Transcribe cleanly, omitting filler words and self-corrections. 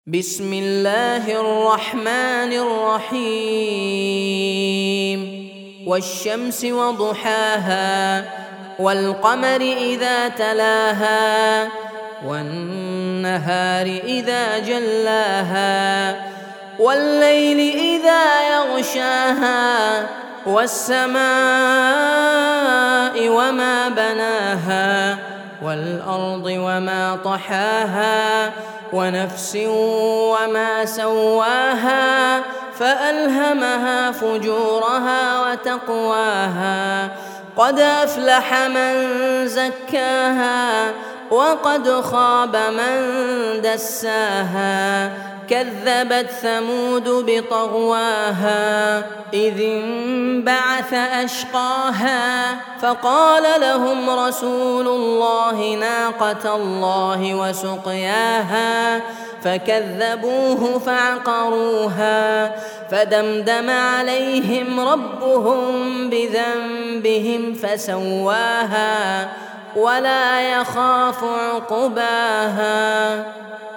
بسم الله الرحمن الرحيم والشمس وضحاها والقمر إذا تلاها والنهار إذا جلاها والليل إذا يغشاها والسماء وما بناها والأرض وما طحاها ونفس وما سواها فألهمها فجورها وتقواها قد أفلح من زكاها وقد خاب من دساها كذبت ثمود بطغواها إذ انبعث أشقاها فقال لهم رسول الله ناقة الله وسقياها فكذبوه فعقروها فدمدم عليهم ربهم بذنبهم فسواها ولا يخاف عقباها.